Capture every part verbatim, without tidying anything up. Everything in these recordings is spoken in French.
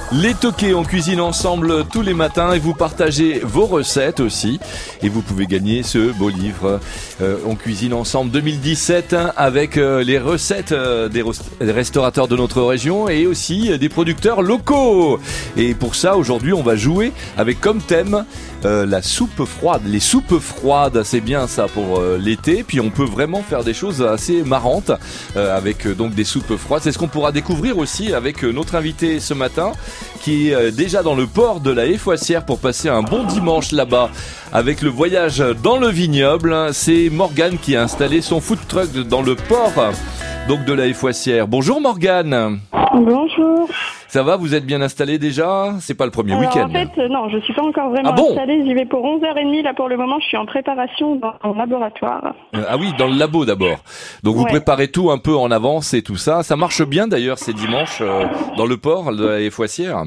Les Toqués, on cuisine ensemble tous les matins et vous partagez vos recettes aussi. Et vous pouvez gagner ce beau livre. Euh, on cuisine ensemble deux mille dix-sept hein, avec euh, les recettes euh, des, rest- des restaurateurs de notre région et aussi euh, des producteurs locaux. Et pour ça, aujourd'hui, on va jouer avec comme thème euh, la soupe froide. Les soupes froides, c'est bien ça pour euh, l'été. Puis on peut vraiment faire des choses assez marrantes euh, avec euh, donc des soupes froides. C'est ce qu'on pourra découvrir aussi avec euh, notre invité ce matin, qui est déjà dans le port de la Effoissière pour passer un bon dimanche là-bas avec le voyage dans le vignoble. C'est Morgane qui a installé son food truck dans le port donc de la Effoissière. Bonjour Morgane. Bonjour. Ça va, vous êtes bien installé déjà? C'est pas le premier Alors, week-end. En fait, euh, non, je suis pas encore vraiment Ah bon installée. J'y vais pour onze heures trente. Là, pour le moment, je suis en préparation dans mon laboratoire. Euh, ah oui, dans le labo d'abord. Donc vous Ouais. préparez tout un peu en avance et tout ça. Ça marche bien d'ailleurs ces dimanches euh, dans le port de la Effoissière.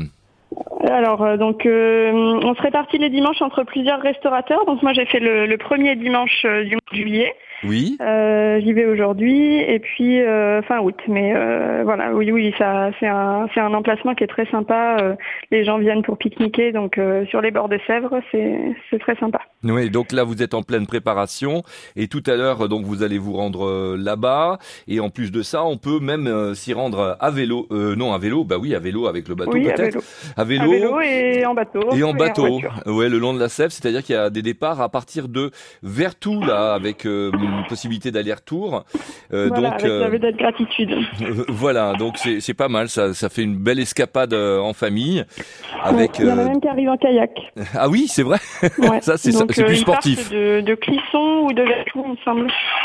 Alors, euh, donc, euh, on se répartit les dimanches entre plusieurs restaurateurs. Donc, moi, j'ai fait le, le premier dimanche euh, du mois de juillet. Oui. Euh, j'y vais aujourd'hui et puis euh, fin août. Mais euh, voilà, oui, oui, ça, c'est un, c'est un emplacement qui est très sympa. Euh, les gens viennent pour pique-niquer, donc euh, sur les bords de Sèvres, c'est, c'est très sympa. Oui, donc là vous êtes en pleine préparation et tout à l'heure donc vous allez vous rendre euh, là-bas et en plus de ça on peut même euh, s'y rendre à vélo, euh, non à vélo, bah oui à vélo avec le bateau Oui, à peut-être, vélo. à vélo, À vélo et en bateau. et en bateau, voiture. ouais le long de la Sèvre, c'est-à-dire qu'il y a des départs à partir de Vertou là avec euh, une possibilité d'aller-retour. Euh, Voilà, donc avec euh, la vedette gratitude. euh, voilà donc c'est c'est pas mal, ça ça fait une belle escapade euh, en famille avec. Il y en a euh, même qui arrivent en kayak. Ah oui c'est vrai. Ouais. Ça c'est Donc, c'est euh, plus ils sportif. partent de, de Clisson ou de Vertou, il me semble.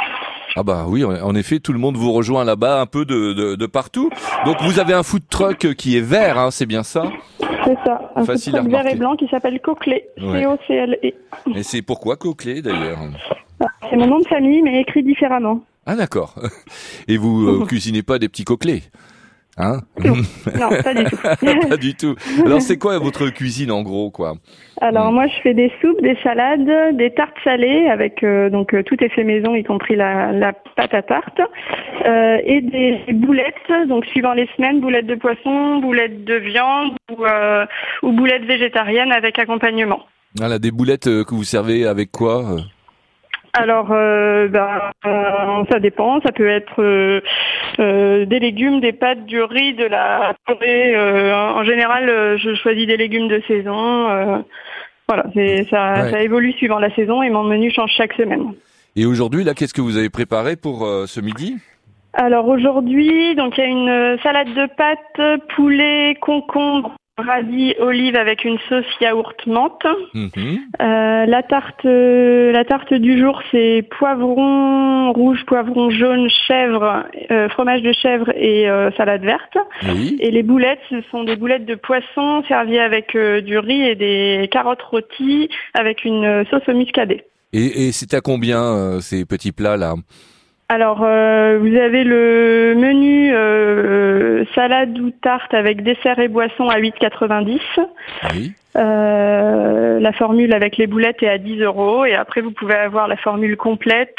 Ah bah oui, en en effet, tout le monde vous rejoint là-bas un peu de, de, de partout. Donc vous avez un food truck qui est vert, hein, c'est bien ça? C'est ça, un Facile food à truck vert remarquer. et blanc qui s'appelle Coquelet. Ouais. C O C L E. Et c'est pourquoi Coquelet d'ailleurs? C'est mon nom de famille, mais écrit différemment. Ah d'accord. Et vous euh, cuisinez pas des petits coquelets? Hein? Non, pas du tout. Pas du tout. Alors c'est quoi votre cuisine en gros quoi? Alors Mm. moi, je fais des soupes, des salades, des tartes salées avec euh, donc euh, tout est fait maison, y compris la, la pâte à tarte, euh, et des boulettes. Donc suivant les semaines, boulettes de poisson, boulettes de viande ou, euh, ou boulettes végétariennes avec accompagnement. Voilà, des boulettes euh, que vous servez avec quoi? euh Alors, euh, bah, euh, ça dépend. Ça peut être euh, euh, des légumes, des pâtes, du riz, de la purée. Euh, en général, euh, je choisis des légumes de saison. Euh, voilà, c'est, ça, Ouais. ça évolue suivant la saison et mon menu change chaque semaine. Et aujourd'hui là, qu'est-ce que vous avez préparé pour euh, ce midi? Alors aujourd'hui, donc il y a une salade de pâtes, poulet, concombre, radis, olive avec une sauce yaourt menthe. Mhm. Euh, la tarte, euh, la tarte du jour, c'est poivron rouge, poivron jaune, chèvre, euh, fromage de chèvre et euh, salade verte. Oui. Et les boulettes, ce sont des boulettes de poisson servies avec euh, du riz et des carottes rôties avec une euh, sauce au muscadet. Et, et c'est à combien euh, ces petits plats là? Alors, euh, vous avez le menu euh, salade ou tarte avec dessert et boisson à huit quatre-vingt-dix. Oui. Euh, la formule avec les boulettes est à dix euros et après vous pouvez avoir la formule complète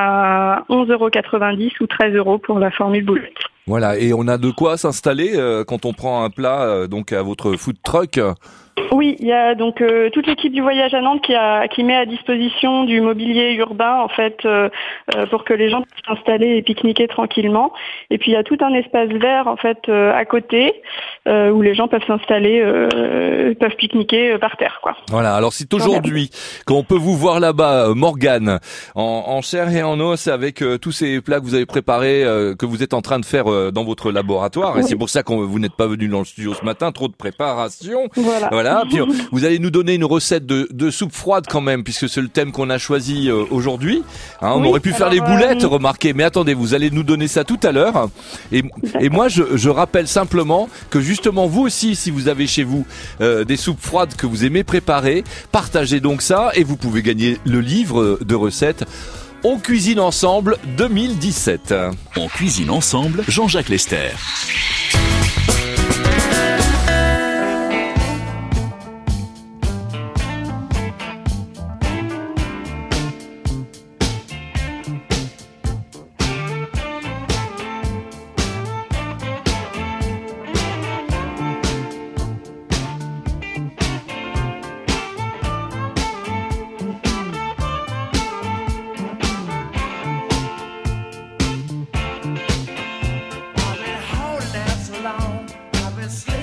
à onze euros quatre-vingt-dix ou treize euros pour la formule boulette. Voilà, et on a de quoi s'installer euh, quand on prend un plat euh, donc à votre food truck. Oui, il y a donc euh, toute l'équipe du voyage à Nantes qui, a, qui met à disposition du mobilier urbain en fait euh, euh, pour que les gens puissent s'installer et pique-niquer tranquillement. Et puis il y a tout un espace vert en fait euh, à côté euh, où les gens peuvent s'installer, euh, peuvent pique-niquer euh, par terre quoi. Voilà, alors c'est aujourd'hui qu'on peut vous voir là-bas, euh, Morgane, en, en chair et en os avec euh, tous ces plats que vous avez préparés, euh, que vous êtes en train de faire euh, dans votre laboratoire. Et Oui. c'est pour ça que vous n'êtes pas venu dans le studio ce matin, trop de préparation. Voilà. Voilà, puis euh, vous allez nous donner une recette de, de soupe froide quand même, puisque c'est le thème qu'on a choisi euh, aujourd'hui. Hein, on Oui, aurait pu faire alors, les boulettes, euh, remarquez, mais attendez, vous allez nous donner ça tout à l'heure. Et, et moi, je, je rappelle simplement que justement, vous aussi, si vous avez chez vous euh, des soupes froides que vous aimez préparer, partagez donc ça et vous pouvez gagner le livre de recettes On cuisine ensemble deux mille dix-sept. On cuisine ensemble, Jean-Jacques Lester.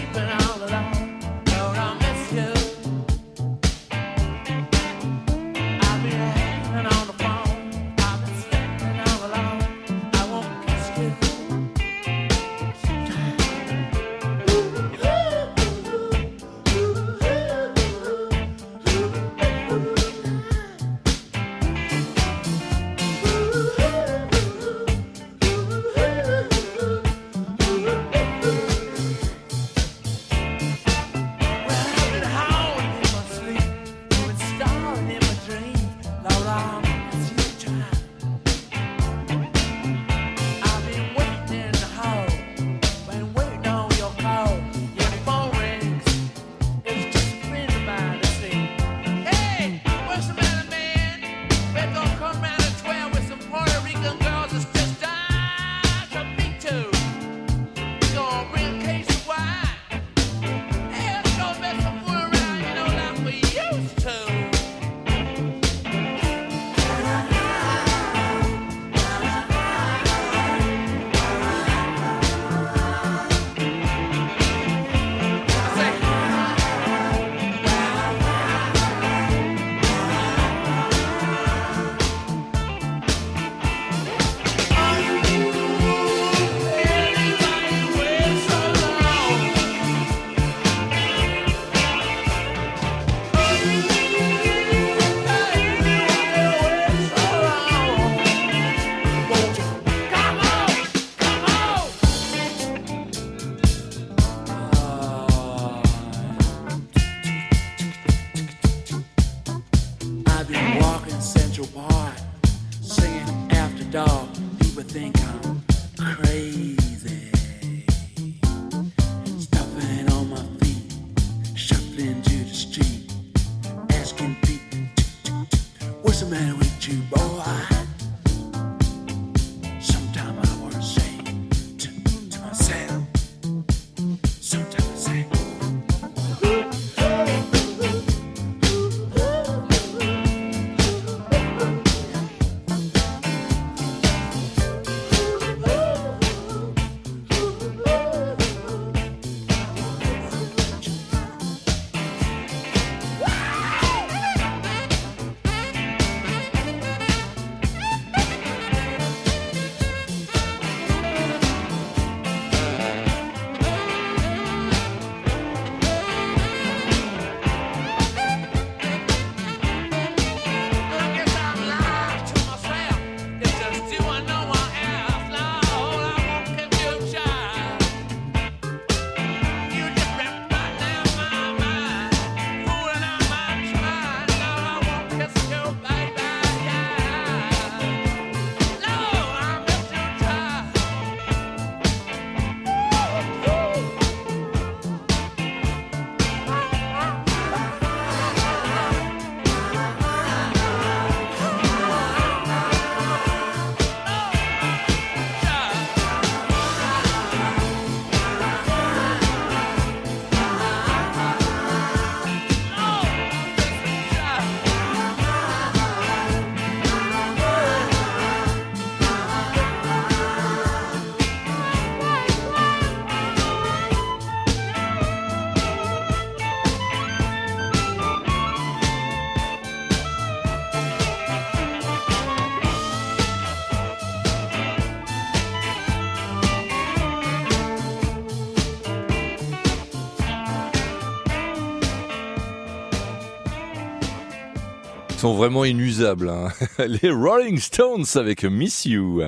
sont vraiment inusables. Hein. Les Rolling Stones avec Miss You.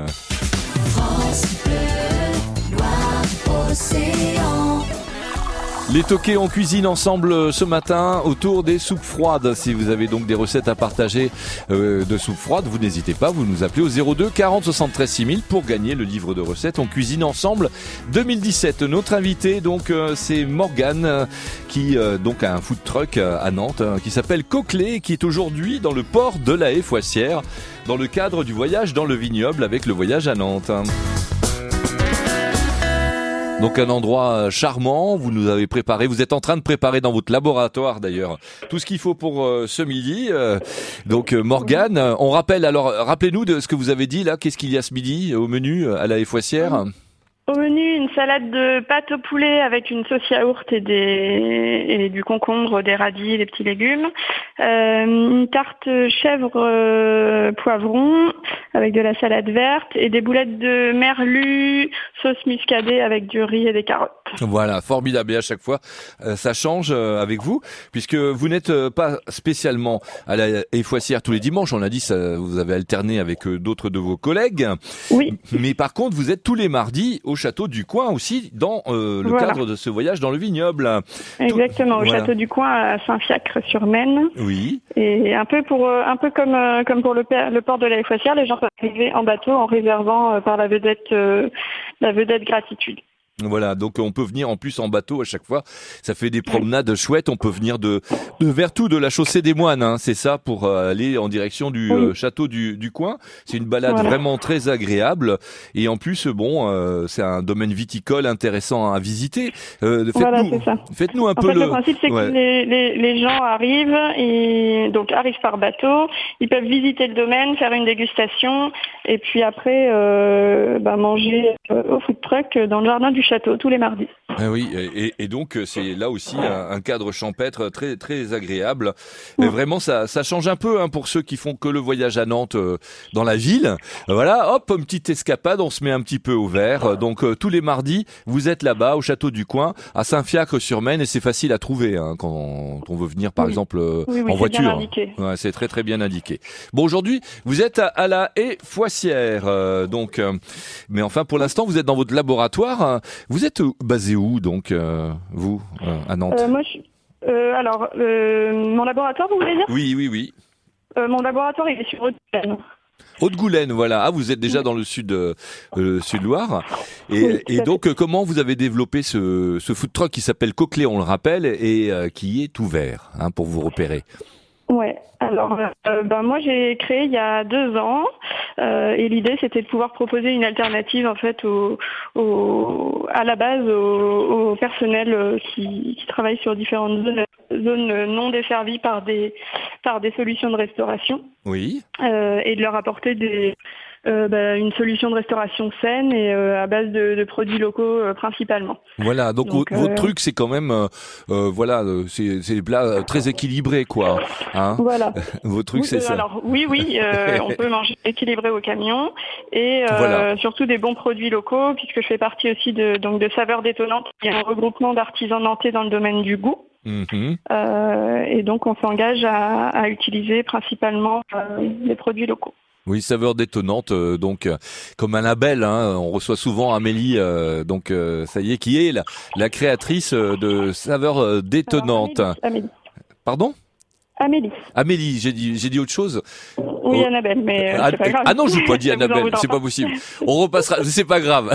France Bleu, Loire, Océan. Les toqués en cuisine ensemble ce matin autour des soupes froides. Si vous avez donc des recettes à partager euh, de soupes froides, vous n'hésitez pas, vous nous appelez au zéro deux quarante soixante-treize six mille pour gagner le livre de recettes en cuisine ensemble deux mille dix-sept. Notre invité donc euh, c'est Morgane euh, qui euh, donc a un food truck euh, à Nantes euh, qui s'appelle Coquelet, qui est aujourd'hui dans le port de la Haye-Fouassière dans le cadre du voyage dans le vignoble avec le voyage à Nantes. Donc un endroit charmant, vous nous avez préparé, vous êtes en train de préparer dans votre laboratoire d'ailleurs tout ce qu'il faut pour euh, ce midi. Euh, donc euh, Morgane, on rappelle alors, rappelez-nous de ce que vous avez dit là, qu'est-ce qu'il y a ce midi au menu à la Haye-Fouassière ? Au menu, une salade de pâte au poulet avec une sauce yaourt et, des, et du concombre, des radis, des petits légumes. Euh, une tarte chèvre euh, poivron avec de la salade verte et des boulettes de merlu, sauce muscadée avec du riz et des carottes. Voilà, formidable. Et à chaque fois, euh, ça change euh, avec vous, puisque vous n'êtes euh, pas spécialement à la Foissière tous les dimanches. On l'a dit, ça, vous avez alterné avec euh, d'autres de vos collègues. Oui. Mais par contre, vous êtes tous les mardis au château du Coin aussi, dans euh, le Voilà. cadre de ce voyage dans le vignoble. Exactement, Tout- au voilà. château du Coin à Saint-Fiacre-sur-Maine. Oui. Et un peu pour euh, un peu comme euh, comme pour le, pa- le port de la Foissière, les gens peuvent arriver en bateau en réservant euh, par la vedette euh, la vedette gratitude. Voilà, donc on peut venir en plus en bateau à chaque fois. Ça fait des promenades chouettes. On peut venir de, de Vertou, de la chaussée des Moines, hein, c'est ça, pour euh, aller en direction du Oui. euh, château du, du Coin. C'est une balade Voilà. vraiment très agréable. Et en plus, bon, euh, c'est un domaine viticole intéressant à visiter. Euh, faites-nous, Voilà, c'est ça. faites-nous un En peu fait, le le. principe, c'est Ouais. que les, les, les gens arrivent, et donc arrivent par bateau, ils peuvent visiter le domaine, faire une dégustation, et puis après, euh, bah, manger euh, au food truck dans le jardin du château tous les mardis. Ah oui, et, et donc euh, c'est là aussi un, un cadre champêtre très très agréable. Et vraiment, ça, ça change un peu hein, pour ceux qui font que le voyage à Nantes euh, dans la ville. Voilà, hop, une petite escapade, on se met un petit peu au vert. Donc euh, tous les mardis, vous êtes là-bas au château du Coin, à Saint-Fiacre-sur-Maine, et c'est facile à trouver hein, quand on veut venir, par Oui. exemple, euh, Oui, oui, en c'est voiture. bien indiqué. Ouais, c'est très très bien indiqué. Bon, aujourd'hui, vous êtes à, à la haie Foissière, euh, donc, euh, mais enfin pour l'instant, vous êtes dans votre laboratoire. Hein. Vous êtes basé où donc, euh, vous, euh, à Nantes? Euh, moi, je, euh, alors, euh, mon laboratoire, vous voulez dire Oui, oui, oui. euh, Mon laboratoire, il est sur Haute-Plaine. Haute-Goulaine, voilà. Ah, vous êtes déjà dans le sud, euh, euh, sud-Loire. Et, Oui, tout et à donc, euh, comment vous avez développé ce, ce food truck qui s'appelle Coquelet, on le rappelle, et euh, qui est ouvert hein, pour vous repérer? Ouais. Alors, euh, ben moi j'ai créé il y a deux ans euh, et l'idée c'était de pouvoir proposer une alternative en fait au, au à la base au, au personnel euh, qui, qui travaille sur différentes zones, zones non desservies par des par des solutions de restauration Oui. euh, et de leur apporter des Euh, bah, une solution de restauration saine et euh, à base de, de produits locaux euh, principalement. Voilà. Donc, Donc, vo- votre euh, truc, c'est quand même, euh, euh, voilà, euh, c'est, c'est des plats euh, très équilibrés, quoi. Hein. Voilà. Votre truc, Oui, c'est euh, ça. Alors oui, oui, euh, on peut manger équilibré au camion et euh, Voilà. surtout des bons produits locaux puisque je fais partie aussi de donc de Saveurs Détonnantes, qui est un regroupement d'artisans nantais dans le domaine du goût. Mhm. Euh, et donc on s'engage à, à utiliser principalement euh, des produits locaux. Oui, saveur détonnante, euh, donc euh, comme un label. Hein, on reçoit souvent Amélie, euh, donc euh, ça y est, qui est la, la créatrice euh, de saveurs euh, détonnantes. Alors, Amélie. Pardon? Amélie. Amélie, j'ai dit, j'ai dit autre chose. Oui, Oh. Annabelle, mais euh, Ah, c'est pas grave. ah non, je n'ai pas dit Ça vous en Annabelle, voudra c'est pas possible. On repassera, c'est pas grave.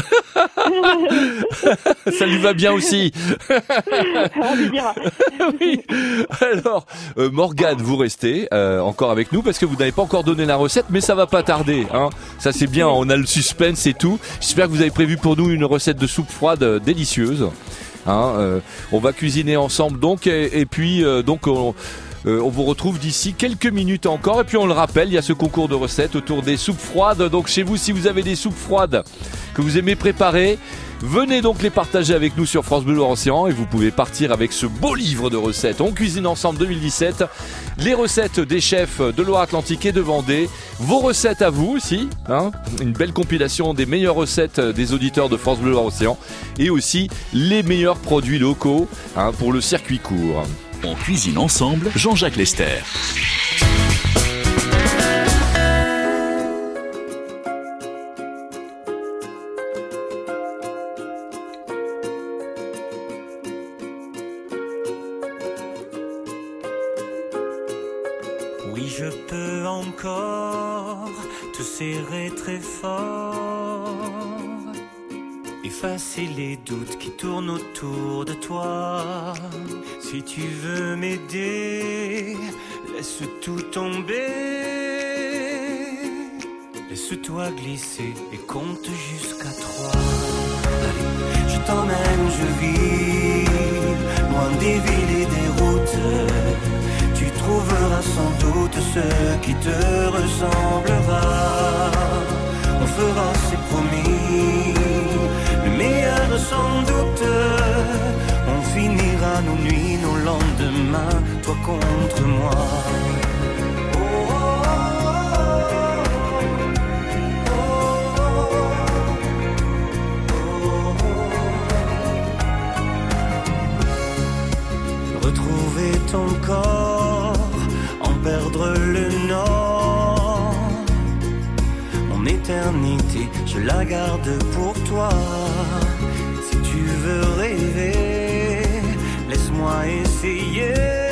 Ça lui va bien aussi. On lui dira. Oui. Alors, euh, Morgane, vous restez euh, encore avec nous parce que vous n'avez pas encore donné la recette, mais ça va pas tarder. Hein. Ça c'est bien, on a le suspense et tout. J'espère que vous avez prévu pour nous une recette de soupe froide euh, délicieuse. Hein, euh, on va cuisiner ensemble donc et, et puis euh, donc on, euh, on vous retrouve d'ici quelques minutes encore et puis on le rappelle, il y a ce concours de recettes autour des soupes froides. Donc chez vous, si vous avez des soupes froides que vous aimez préparer, venez donc les partager avec nous sur France Bleu Loire-Océan et vous pouvez partir avec ce beau livre de recettes. On cuisine ensemble deux mille dix-sept, les recettes des chefs de Loire-Atlantique et de Vendée, vos recettes à vous aussi, hein, une belle compilation des meilleures recettes des auditeurs de France Bleu Loire-Océan et aussi les meilleurs produits locaux hein, pour le circuit court. On cuisine ensemble, Jean-Jacques Lester. Oui, je peux encore te serrer très fort, effacer les doutes qui tournent autour de toi. Si tu veux m'aider, laisse tout tomber, laisse-toi glisser et compte jusqu'à trois. Allez, je t'emmène où je vis, loin des villes et des routes. Tu trouveras sans doute ce qui te ressemblera. On fera, c'est promis, le finira nos nuits, nos lendemains, toi contre moi. Oh, oh, oh, oh. Retrouver ton corps, en perdre le nord. Mon éternité, je la garde pour toi. Si tu veux rêver, laisse-moi essayer.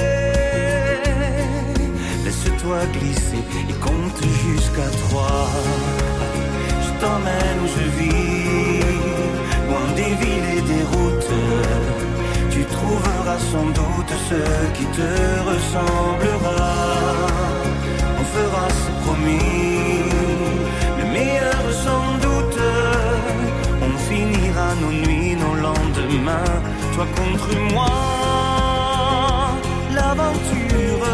Laisse-toi glisser et compte jusqu'à trois. Je t'emmène où je vis, loin des villes et des routes. Tu trouveras sans doute ce qui te ressemblera. On fera, c'est promis, le meilleur sans doute. On finira nos nuits, nos lendemains, toi contre moi. L'aventure,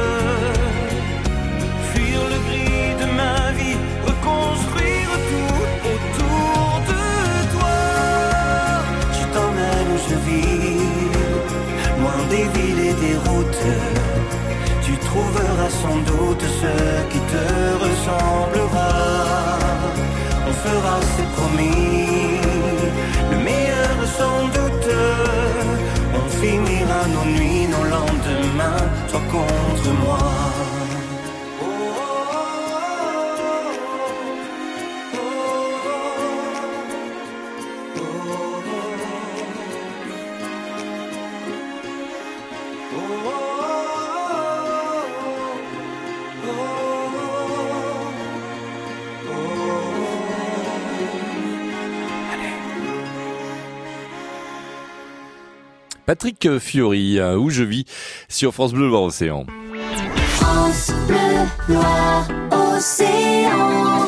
fuir le gris de ma vie, reconstruire tout autour de toi. Je t'emmène où je vis, loin des villes et des routes. Tu trouveras sans doute ce qui te ressemblera. On fera, c'est promis, le meilleur sans doute. On finira nos nuits, nos lendemains, toi contre moi. Oh, oh, oh, oh, oh, oh, oh, Patrick Fiori, Où je vis, sur France Bleu Loire-Océan. France Bleu, Loire-Océan.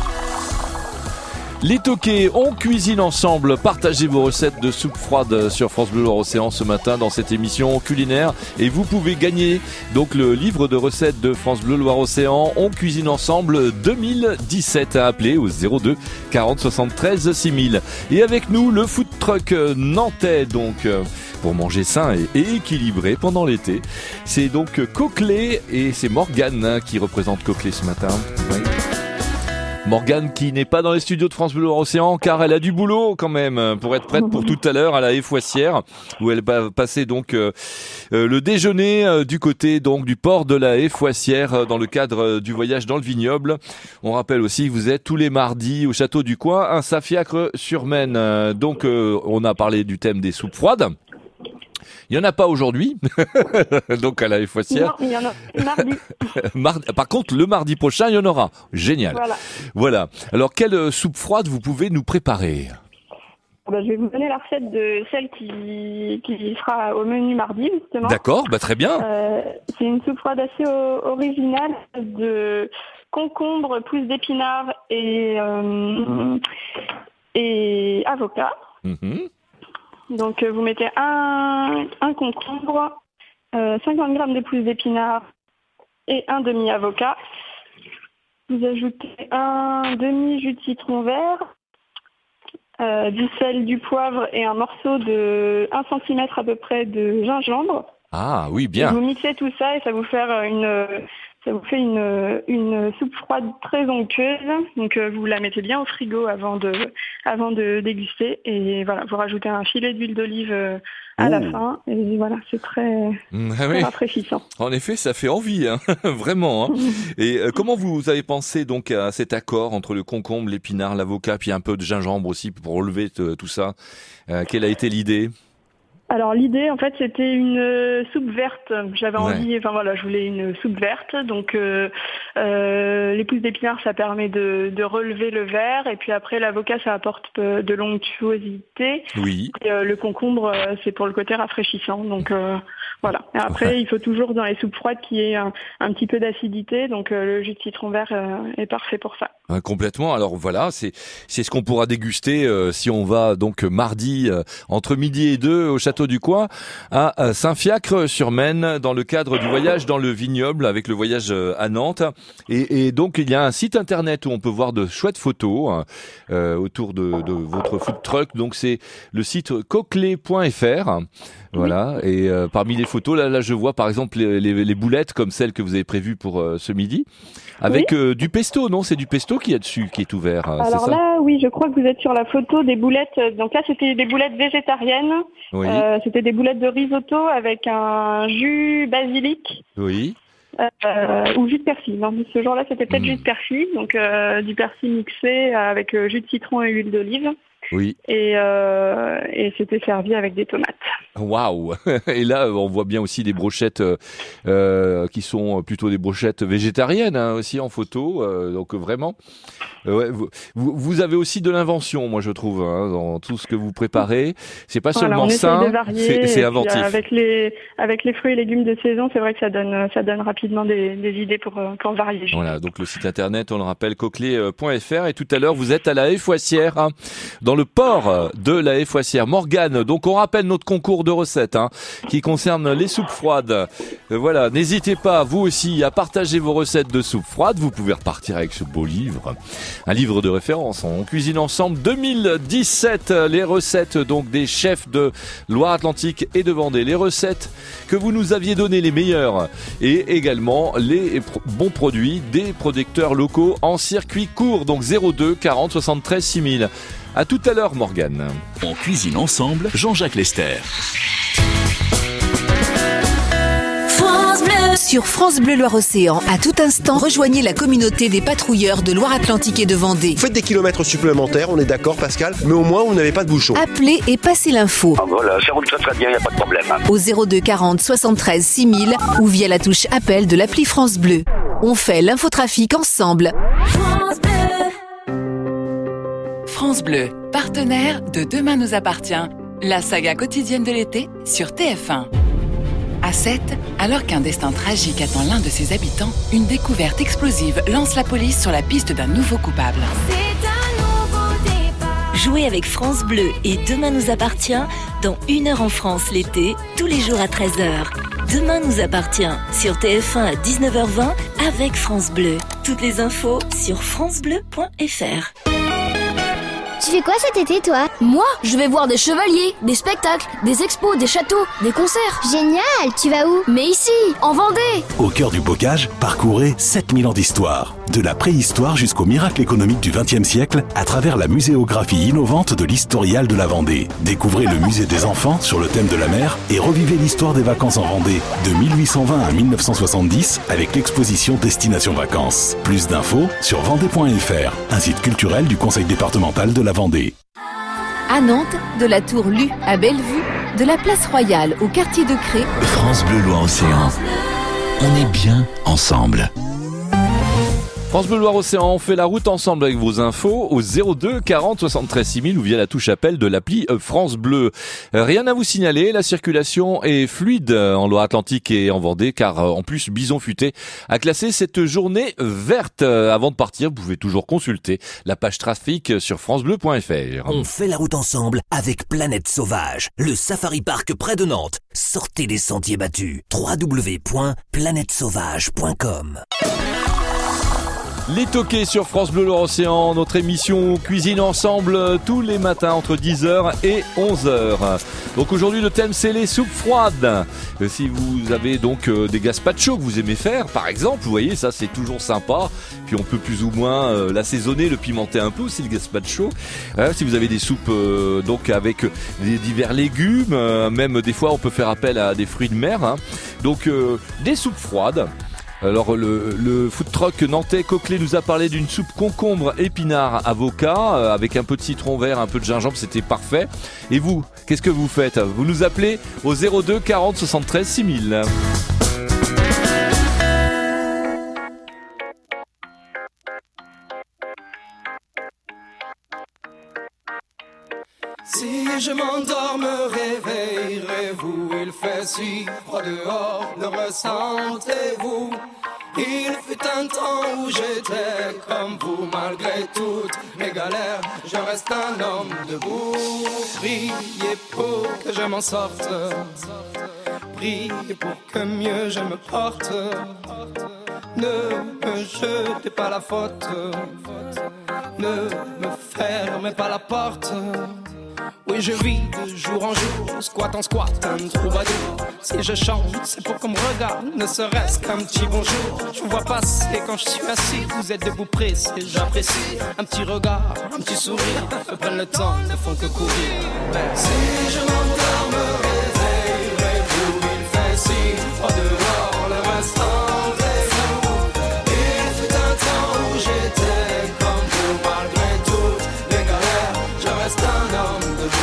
Les toqués, on cuisine ensemble. Partagez vos recettes de soupe froide sur France Bleu Loire-Océan ce matin dans cette émission culinaire. Et vous pouvez gagner donc le livre de recettes de France Bleu Loire-Océan. On cuisine ensemble deux mille dix-sept à appeler au zéro deux quarante soixante-treize six mille. Et avec nous, le food truck nantais donc pour manger sain et, et équilibré pendant l'été. C'est donc Coquelet et c'est Morgane qui représente Coquelet ce matin. Oui. Morgane qui n'est pas dans les studios de France Bleu Loire-Océan car elle a du boulot quand même pour être prête pour tout à l'heure à la Haie-Foissière où elle va passer donc euh, euh, le déjeuner euh, du côté donc du port de la Haie-Foissière euh, dans le cadre euh, du voyage dans le vignoble. On rappelle aussi que vous êtes tous les mardis au château du Coin, un Saint-Fiacre-sur-Maine. Euh, donc euh, on a parlé du thème des soupes froides. Il n'y en a pas aujourd'hui, donc à la Haie-Foissière. Non, il y en a mardi. Mardi. Par contre, le mardi prochain, il y en aura. Génial. Voilà. Voilà. Alors, quelle soupe froide vous pouvez nous préparer ? Ben, je vais vous donner la recette de celle qui, qui sera au menu mardi, justement. D'accord, bah très bien. Euh, c'est une soupe froide assez o- originale de concombre, pousses d'épinards et, euh, et avocat. Mm-hmm. Donc, euh, vous mettez un, un concombre, euh, cinquante grammes de pousses d'épinards et un demi-avocat. Vous ajoutez un demi-jus de citron vert, euh, du sel, du poivre et un morceau de un centimètre à peu près de gingembre. Ah oui, bien. Vous mixez tout ça et ça vous fait une, ça vous fait une, une soupe froide très onctueuse. Donc euh, vous la mettez bien au frigo avant de, avant de déguster et voilà, vous rajoutez un filet d'huile d'olive euh, à Oh. la fin et voilà, c'est très, Mm, ah très oui. rafraîchissant. En effet, ça fait envie, hein. Vraiment. Hein. Et euh, comment vous avez pensé donc à cet accord entre le concombre, l'épinard, l'avocat, puis un peu de gingembre aussi pour relever t- tout ça ? Euh, Quelle a été l'idée ? Alors l'idée, en fait, c'était une euh, soupe verte. J'avais Ouais. envie, enfin voilà, je voulais une soupe verte. Donc euh, euh, les pousses d'épinards, ça permet de, de relever le verre. Et puis après, l'avocat, ça apporte euh, de l'onctuosité. Oui. Et euh, le concombre, euh, c'est pour le côté rafraîchissant. Donc euh, Voilà. Et après, ouais. il faut toujours dans les soupes froides qu'il y ait un, un petit peu d'acidité. Donc euh, le jus de citron vert euh, est parfait pour ça. Ah, complètement. Alors voilà, c'est c'est ce qu'on pourra déguster euh, si on va donc mardi euh, entre midi et deux au Château du Coin à euh, Saint-Fiacre-sur-Maine dans le cadre du voyage dans le vignoble avec le voyage euh, à Nantes. Et, et donc il y a un site internet où on peut voir de chouettes photos hein, euh, autour de, de votre food truck. Donc c'est le site coquelet point f r. Voilà. Oui. Et euh, parmi les photos, là, là, je vois par exemple les, les, les boulettes comme celles que vous avez prévues pour euh, ce midi, avec oui. euh, du pesto. Non, c'est du pesto qu'il y a dessus, qui est ouvert. Alors c'est ça là, oui, je crois que vous êtes sur la photo des boulettes. Donc là, c'était des boulettes végétariennes. Oui. Euh, c'était des boulettes de risotto avec un jus basilic. Oui. Euh, ou jus de persil. Non, ce jour-là, c'était peut-être mmh. jus de persil. Donc euh, du persil mixé avec euh, jus de citron et huile d'olive. Oui. Et, euh, et c'était servi avec des tomates. Waouh! Et là, on voit bien aussi des brochettes euh, qui sont plutôt des brochettes végétariennes hein, aussi en photo. Euh, donc vraiment, euh, ouais, vous, vous avez aussi de l'invention, moi je trouve, hein, dans tout ce que vous préparez. C'est pas voilà, seulement on sain, de varier, c'est, c'est inventif. Puis, avec les avec les fruits et légumes de saison, c'est vrai que ça donne ça donne rapidement des, des idées pour pour varier. Voilà, donc le site internet, on le rappelle, coquelet point f r. Et tout à l'heure, vous êtes à la Haie Fouassière, hein, dans le port de la Haie Fouassière. Morgane, donc on rappelle notre concours de recettes hein, qui concerne les soupes froides. Euh, voilà, n'hésitez pas, vous aussi, à partager vos recettes de soupes froides. Vous pouvez repartir avec ce beau livre, un livre de référence. On cuisine ensemble deux mille dix-sept, les recettes donc des chefs de Loire-Atlantique et de Vendée. Les recettes que vous nous aviez données, les meilleures, et également les pro- bons produits des producteurs locaux en circuit court. Donc zéro deux quarante soixante-treize six mille. À tout à l'heure, Morgane. On cuisine ensemble, Jean-Jacques Lester. France Bleu. Sur France Bleu Loire-Océan, à tout instant, rejoignez la communauté des patrouilleurs de Loire-Atlantique et de Vendée. Faites des kilomètres supplémentaires, on est d'accord Pascal, mais au moins vous n'avez pas de bouchon. Appelez et passez l'info. Ah voilà, ça roule très très bien, il n'y a pas de problème. Au zéro deux quarante soixante-treize six mille ou via la touche appel de l'appli France Bleu. On fait l'infotrafic ensemble. France Bleu. France Bleu, partenaire de Demain nous appartient, la saga quotidienne de l'été sur T F un. À sept, alors qu'un destin tragique attend l'un de ses habitants, une découverte explosive lance la police sur la piste d'un nouveau coupable. C'est un nouveau départ. Jouez avec France Bleu et Demain nous appartient dans Une heure en France l'été, tous les jours à treize heures. Demain nous appartient sur T F un à dix-neuf heures vingt avec France Bleu. Toutes les infos sur francebleu point f r. Tu fais quoi cet été, toi? Moi, je vais voir des chevaliers, des spectacles, des expos, des châteaux, des concerts. Génial! Tu vas où? Mais ici, en Vendée. Au cœur du bocage, parcourez sept mille ans d'histoire. De la préhistoire jusqu'au miracle économique du vingtième siècle, à travers la muséographie innovante de l'historial de la Vendée. Découvrez le musée des enfants sur le thème de la mer et revivez l'histoire des vacances en Vendée de mille huit cent vingt à mille neuf cent soixante-dix avec l'exposition Destination Vacances. Plus d'infos sur vendée point f r, un site culturel du conseil départemental de la Vendée. À Nantes, de la Tour Lu à Bellevue, de la Place Royale au quartier de Cré. France Bleu Loire-Océan. On est bien ensemble. France Bleu Loire-Océan, on fait la route ensemble avec vos infos au zéro deux quarante soixante-treize six mille ou via la touche appel de l'appli France Bleu. Rien à vous signaler, la circulation est fluide en Loire-Atlantique et en Vendée car en plus Bison Futé a classé cette journée verte. Avant de partir, vous pouvez toujours consulter la page trafic sur francebleu point f r. On fait la route ensemble avec Planète Sauvage, le safari park près de Nantes. Sortez des sentiers battus. w w w point planète sauvage point com. Les toqués sur France Bleu Loire-Océan, notre émission cuisine ensemble tous les matins entre dix heures et onze heures. Donc aujourd'hui le thème c'est les soupes froides. Si vous avez donc des gazpachos que vous aimez faire par exemple, vous voyez ça c'est toujours sympa. Puis on peut plus ou moins euh, l'assaisonner, le pimenter un peu aussi le gazpacho. Euh, si vous avez des soupes euh, donc avec des divers légumes, euh, même des fois on peut faire appel à des fruits de mer. Hein. Donc euh, des soupes froides. Alors le, le food truck nantais Coquelet nous a parlé d'une soupe concombre, épinard, avocat euh, avec un peu de citron vert, un peu de gingembre, c'était parfait. Et vous, qu'est-ce que vous faites? Vous nous appelez au zéro deux quarante soixante-treize six mille. Si je m'endors, me réveillerez-vous, il fait fait si froid dehors, le ressentez-vous? Il fut un temps où j'étais comme vous, malgré toutes mes galères, je reste un homme debout. Priez pour que je m'en sorte, priez pour que mieux je me porte. Ne me jetez pas la faute, ne me fermez pas la porte. Oui, je vis de jour en jour, squat en squat, un troubadour. Si je chante, c'est pour qu'on me regarde, ne serait-ce qu'un petit bonjour. Je vous vois passer quand je suis assis, vous êtes debout pressé, j'apprécie. Un petit regard, un petit sourire, me prennent le temps, ne font que courir. Merci. Si je m'endors, me réveillerez-vous, il fait si froid dehors, le reste rendez-vous. Il fut un temps où j'étais comme vous, malgré toutes les galères, je reste un homme debout.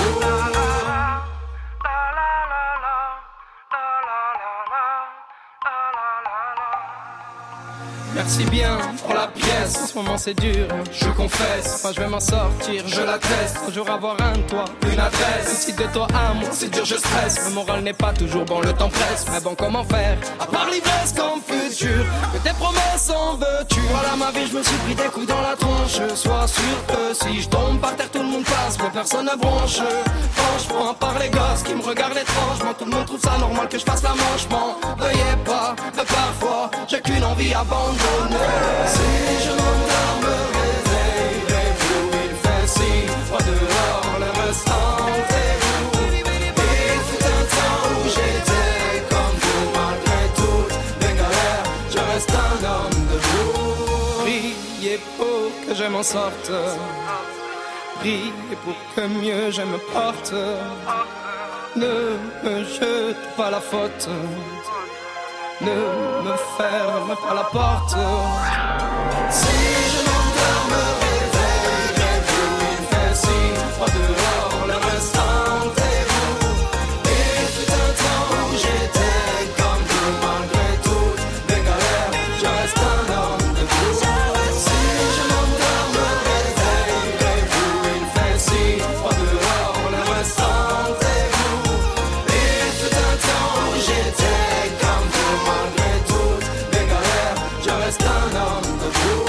Merci bien pour la pièce, en ce moment c'est dur, je confesse. Moi je vais m'en sortir, je l'atteste. Un jour avoir un toit, une adresse. Si de toi à moi c'est dur, je stresse. Le moral n'est pas toujours bon, le temps presse. Mais bon, comment faire, à part l'ivresse comme futur, que tes promesses en veux-tu? Voilà ma vie, je me suis pris des coups dans la tronche. Sois sûr que si je tombe par terre, tout le monde passe, mais personne ne bronche. Franchement, à part les gosses qui me regardent étrangement, tout le monde trouve ça normal que je fasse la manche. M'en veuillez pas, mais parfois j'ai qu'une envie abandonnée. Si je m'endors, me réveillerez-vous, il fait si froid dehors, le reste rendez-vous. Il fut un temps où j'étais comme vous, malgré toutes mes galères, je reste un homme debout. Priez pour que je m'en sorte, priez pour que mieux je me porte. Ne me jete pas la faute, ne me ferme pas la porte. Si je m'endors, me réveillerez-vous, il fait si froid dehors, le reste rendez-vous. Il fut un temps où j'étais comme vous, malgré toutes mes galères, je reste un homme debout. Si je m'endors, me réveillerez-vous, il fait si froid dehors, le reste rendez-vous. Il fut un temps où j'étais comme vous, malgré toutes mes galères, je reste un homme debout.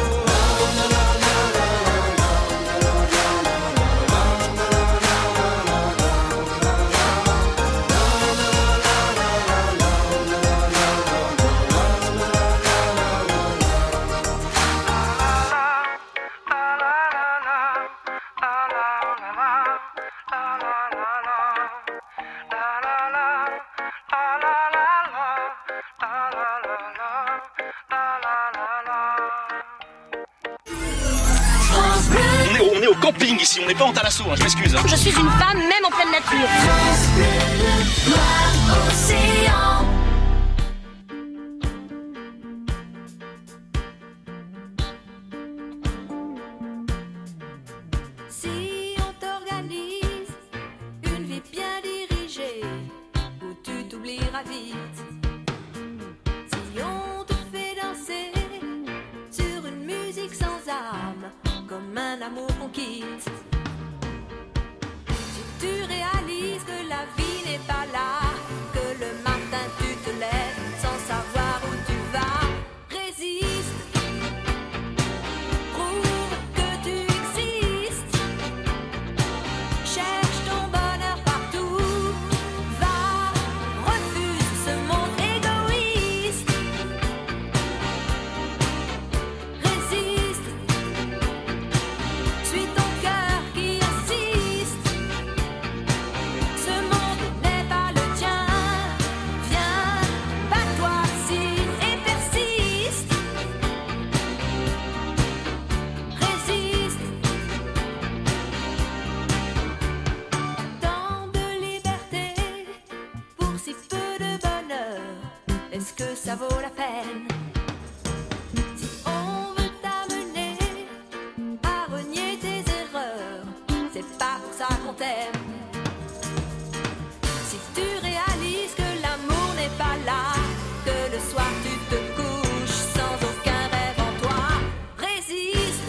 On est au camping ici, on n'est pas en Thalasso, hein, je m'excuse. Hein. Je suis une femme même en pleine nature. France Bleu, noir océan. Si on t'organise une vie bien dirigée, où tu t'oublieras vite. Si on te fait danser sur une musique sans âme, comme un amour qu'on quitte. Si tu réalises que la vie n'est pas là, que le matin tu te lèves sans savoir où tu vas, résiste, prouve que tu existes, cherche ton bonheur partout, va, refuse ce monde égoïste, résiste. Suis ton cœur qui insiste. Ce monde n'est pas le tien. Viens, bats-toi, signe et persiste. Résiste. Tant de liberté pour si peu de bonheur. Est-ce que ça vaut la peine? Si on veut t'amener à renier tes erreurs, c'est pas pour ça qu'on t'aime. Si tu réalises que l'amour n'est pas là, que le soir tu te couches sans aucun rêve en toi, résiste,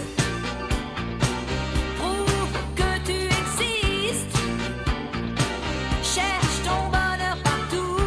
prouve que tu existes, cherche ton bonheur partout,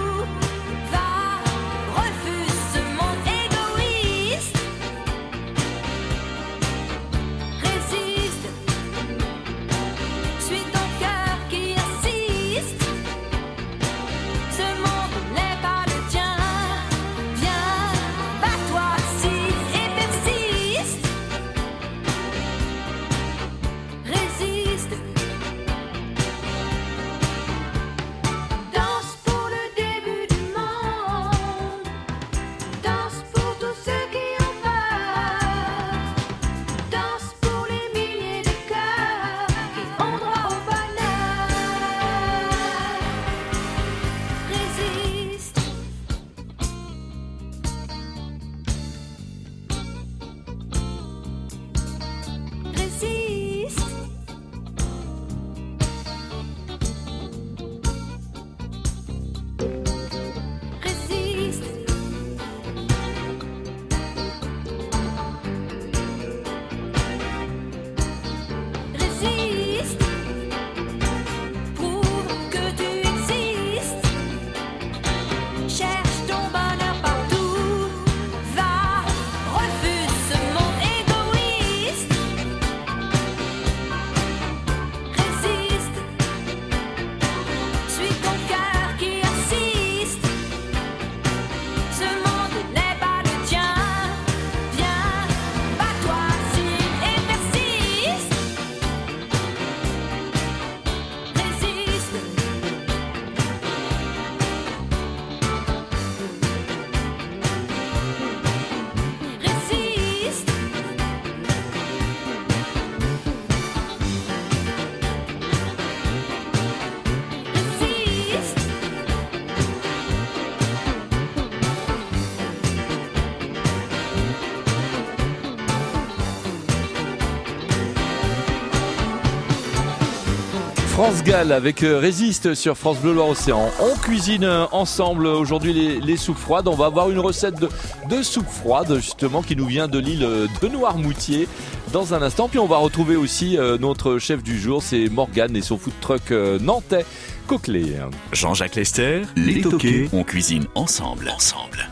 France Gall avec euh, Résiste sur France Bleu Loire-Océan. On cuisine euh, ensemble aujourd'hui les, les soupes froides. On va avoir une recette de, de soupe froide justement qui nous vient de l'île de Noirmoutier dans un instant. Puis on va retrouver aussi euh, notre chef du jour, c'est Morgane et son food truck euh, nantais Coquelet. Jean-Jacques Lester, les toqués, on cuisine ensemble. Ensemble.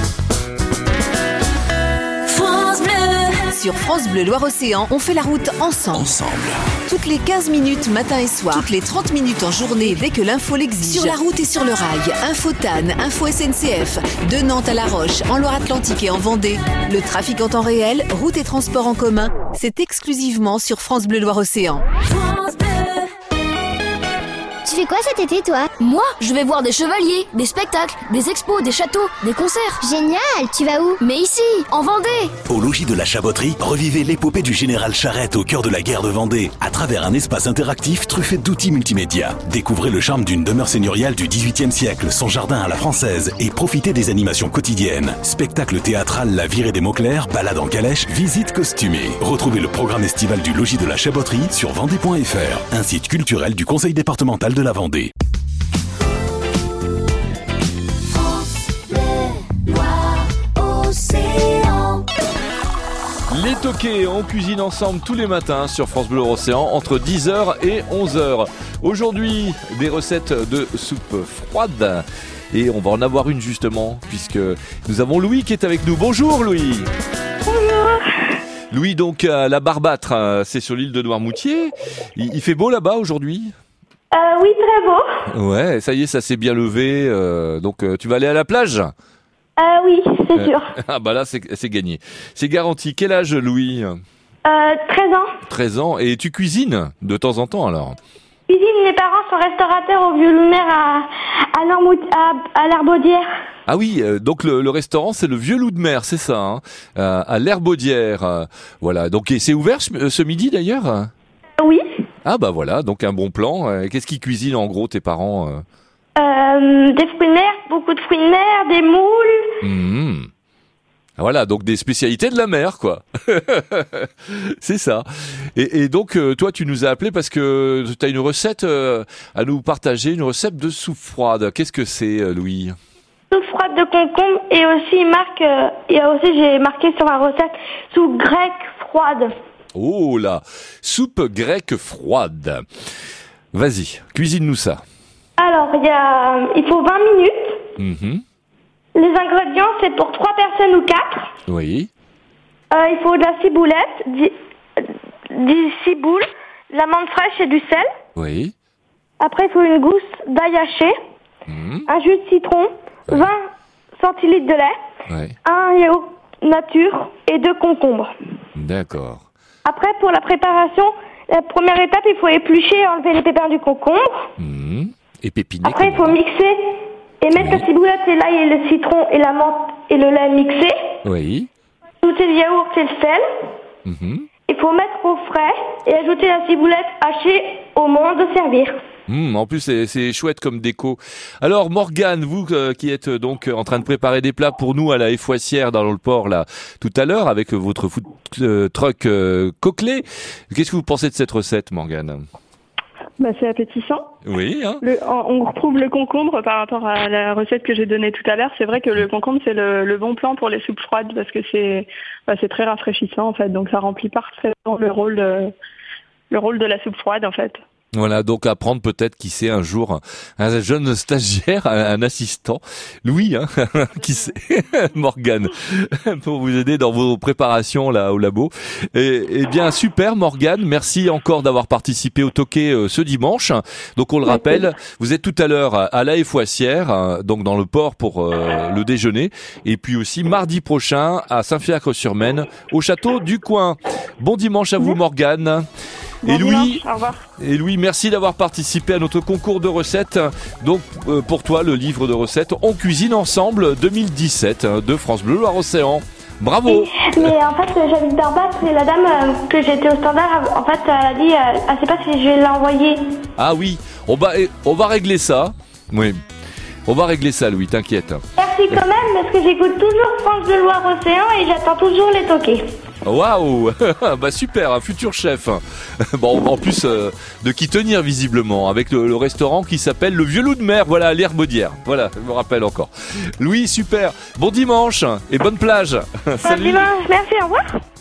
France Bleu. Sur France Bleu Loire-Océan, on fait la route ensemble. Ensemble. Toutes les quinze minutes matin et soir, toutes les trente minutes en journée dès que l'info l'exige. Sur la route et sur le rail, Info T A N, Info S N C F, de Nantes à La Roche, en Loire-Atlantique et en Vendée. Le trafic en temps réel, route et transport en commun, c'est exclusivement sur France Bleu Loire-Océan. France Bleu. Tu fais quoi cet été, toi? Moi, je vais voir des chevaliers, des spectacles, des expos, des châteaux, des concerts. Génial, tu vas où? Mais ici, en Vendée. Au logis de la Chaboterie, revivez l'épopée du général Charette au cœur de la guerre de Vendée, à travers un espace interactif truffé d'outils multimédia. Découvrez le charme d'une demeure seigneuriale du dix-huitième siècle, son jardin à la française, et profitez des animations quotidiennes. Spectacle théâtral La Virée des Mauclers, balade en calèche, visite costumée. Retrouvez le programme estival du logis de la Chaboterie sur vendée point f r, un site culturel du conseil départemental de la Vendée. Les toqués, on cuisine ensemble tous les matins sur France Bleu Océan entre dix heures et onze heures. Aujourd'hui, des recettes de soupe froide. Et on va en avoir une justement, puisque nous avons Louis qui est avec nous. Bonjour Louis. Bonjour. Louis, donc à la Barbâtre, c'est sur l'île de Noirmoutier. Il, il fait beau là-bas aujourd'hui ? Euh, oui, très beau. Ouais, ça y est, ça s'est bien levé. Euh, donc euh, tu vas aller à la plage ? Euh, oui, c'est sûr. Ah bah là, c'est, c'est gagné. C'est garanti. Quel âge, Louis ? Euh, treize ans. treize ans. Et tu cuisines de temps en temps, alors ? Cuisine, mes parents sont restaurateurs au Vieux-Loup-de-Mer à, à, Normout- à, à l'Herbaudière. Ah oui, euh, donc le, le restaurant, c'est le Vieux-Loup-de-Mer, c'est ça, hein, euh, à l'Herbaudière. Euh, voilà. Donc, et c'est ouvert ce, ce midi, d'ailleurs ? Oui. Ah bah voilà, donc un bon plan. Euh, qu'est-ce qu'ils cuisinent, en gros, tes parents ? euh Euh, des fruits de mer, beaucoup de fruits de mer, des moules. Mmh. Voilà, donc des spécialités de la mer, quoi. C'est ça. Et, et donc, euh, toi, tu nous as appelé parce que tu as une recette euh, à nous partager, une recette de soupe froide. Qu'est-ce que c'est, euh, Louis ? Soupe froide de concombre et aussi, il marque, euh, et aussi j'ai marqué sur la recette, soupe grecque froide. Oh là, soupe grecque froide. Vas-y, cuisine-nous ça. Alors, il y a, il faut vingt minutes. Mmh. Les ingrédients, c'est pour trois personnes ou quatre. Oui. Euh, il faut de la ciboulette, dix, dix ciboules, de la menthe fraîche et du sel. Oui. Après, il faut une gousse d'ail haché, mmh. un jus de citron, ouais. vingt centilitres de lait, ouais. un yaourt nature et deux concombres. D'accord. Après, pour la préparation, la première étape, il faut éplucher et enlever les pépins du concombre. Mmh. Et pépiner. Après, il faut mixer et mettre oui. la ciboulette et l'ail et le citron et la menthe et le lait mixés. Oui. Ajouter le yaourt et le sel. Mmh. Il faut mettre au frais et ajouter la ciboulette hachée au moment de servir. Mmh, en plus, c'est, c'est chouette comme déco. Alors, Morgane, vous euh, qui êtes donc en train de préparer des plats pour nous à la Effoissière dans le port là tout à l'heure avec votre food euh, truck euh, Coquelet, qu'est-ce que vous pensez de cette recette, Morgane ? Bah, c'est appétissant. Oui. Hein. Le, on retrouve le concombre par rapport à la recette que j'ai donnée tout à l'heure. C'est vrai que le concombre, c'est le, le bon plan pour les soupes froides parce que c'est, bah, c'est très rafraîchissant en fait. Donc ça remplit parfaitement le rôle de, le rôle de la soupe froide en fait. Voilà, donc apprendre peut-être qui sait un jour un jeune stagiaire, un assistant, Louis, hein, qui sait, Morgane, pour vous aider dans vos préparations là au labo. Et, et bien super Morgane, merci encore d'avoir participé au Toqué euh, ce dimanche. Donc on le rappelle, vous êtes tout à l'heure à la Effoissière, hein, donc dans le port pour euh, le déjeuner, et puis aussi mardi prochain à Saint-Fiacre-sur-Maine au château du Coin. Bon dimanche à vous Morgane. Et Louis, et Louis, merci d'avoir participé à notre concours de recettes. Donc, euh, pour toi, le livre de recettes On cuisine ensemble deux mille dix-sept hein, de France Bleu Loire-Océan. Bravo. Mais en fait, j'habite Barbâtre et la dame euh, que j'étais au standard, en fait, elle a dit, elle, elle sait pas si je vais l'envoyer. Ah oui, on va, on va régler ça. Oui, on va régler ça, Louis, t'inquiète. Merci. si quand même, parce que j'écoute toujours France de Loire-Océan et j'attends toujours les toqués. Waouh. Bah super, un futur chef. Bon, en plus euh, de qui tenir visiblement, avec le, le restaurant qui s'appelle Le Vieux Loup de Mer, voilà, à l'Herbaudière. Voilà, je me rappelle encore. Louis, super. Bon dimanche et bonne plage. Bon dimanche, merci, au revoir.